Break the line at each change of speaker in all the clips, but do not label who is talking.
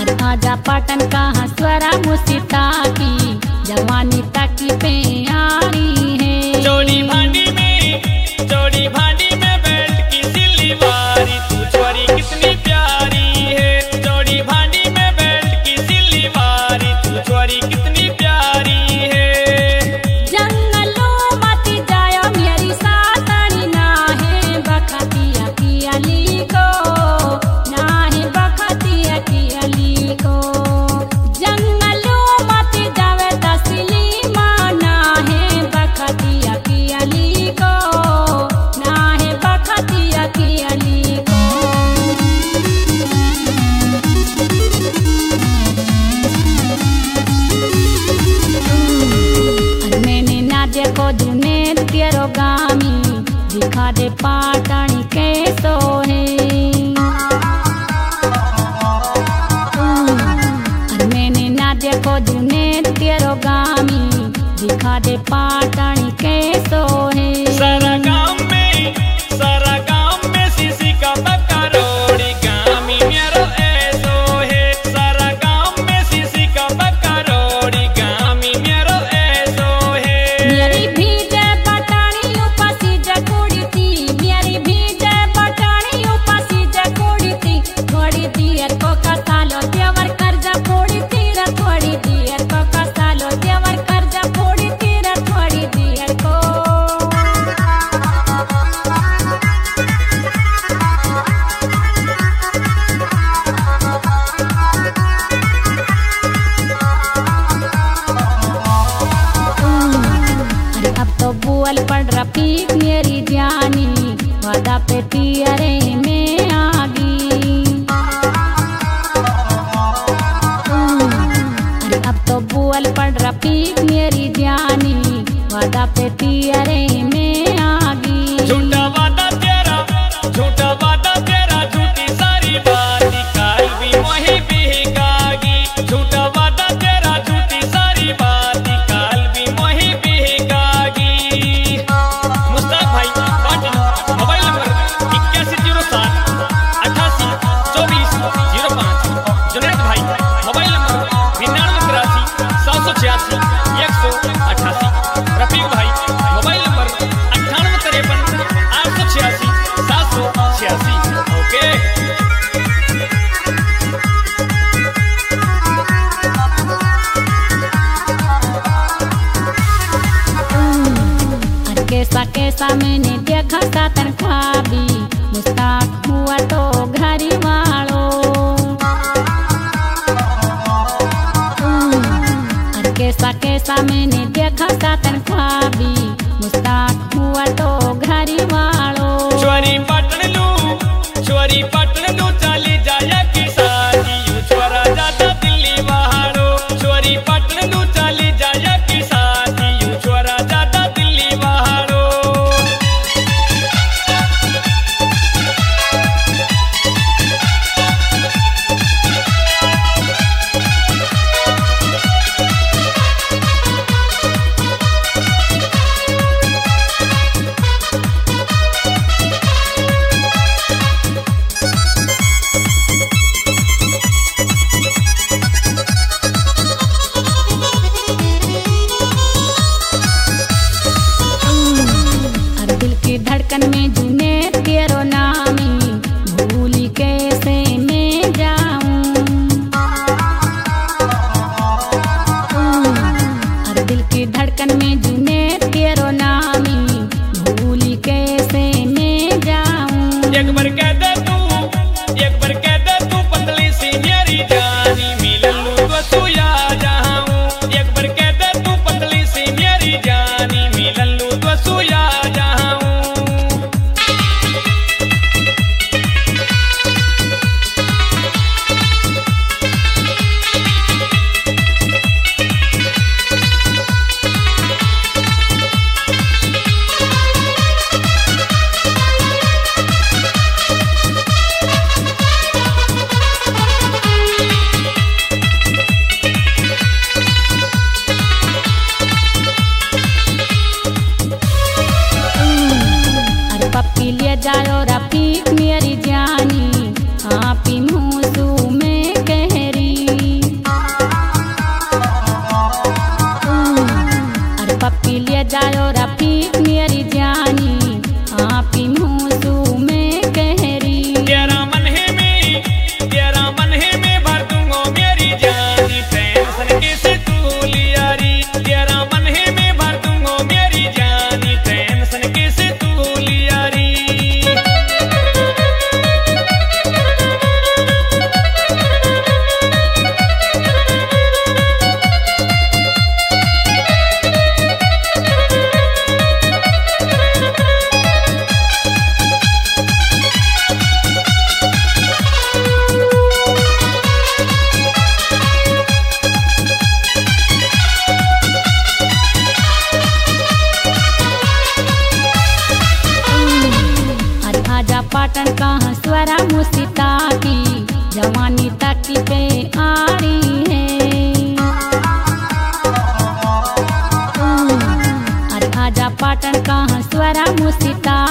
आजा पटन कहाँ स्वरा मुसिता की जवानी तकी पे आरी है।
चौड़ी भांडी में बेल्ट की सिल्ली वारी तू छोरी कितनी प्यारी है। चौड़ी भांडी में बेल्ट की सिल्ली वारी तू छोरी कितनी प्यारी है।
जंगलों मत जायो मेरी सातनी ना है बखतिया की अली को ना है बखतिया की अली को। जंगलों मत जावे तसली माना है बखतिया की अली को ना है बखतिया की अली को। मैंने ना देखो जुने तेरो गामी दिखा दे पाटनी कैसो है। मैंने ना देखो जुने तेरो गामी दिखा दे पाटनी कैसो है।
सारा गांव में सीसी का पक्का रोड़ी गामी मेरो ऐसो है। सारा गांव में सीसी का पक्का रोड़ी गामी मेरो ऐसो है।
मेरी भीजे बटानी उपासी जकुड़ी थी मेरी भीजे बटानी उपासी जकुड़ी थी। थोड़ी देर को कसालो देवर कर्जा फोड़ी तीर थोड़ी देर को कसालो देवर कर्जा फोड़ी तीर थोड़ी देर को। अरे अब तो बुअल पड़ रफीक मेरी जानी वादा पे तियरे में आगी। अरे अब तो बुअल पड़ रफीक मेरी जानी वादा पे तियरे में आगी।
झूठा वादा तेरा झूठी सारी बात काल भी मोही बिगागी। झूठा वादा तेरा झूठी सारी बात काल भी मोही बिगागी। मुस्ताक भाई पाटिल मोबाइल नंबर 8107882405। जुनैद भाई मोबाइल नंबर 9983 786 188। रफीक भाई मोबाइल नंबर 9853 886 786। ओके।
कैसा मैंने देखा सातन ख्वाबी मुस्ताक हुआ तो घरी वालो। कैसा मैंने देखा सातन ख्वाबी मुस्ताक हुआ तो घरी वालो।
छोरी पटन लू चली जाया की शादी यू छोरा जाता दिल्ली वहाड़ो। छोरी पटन लू चली जाया की शादी यू छोरा जाता दिल्ली वहाड़ो।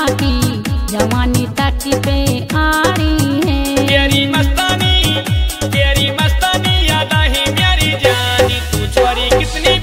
ताकी जवानी ताकी पे आड़ी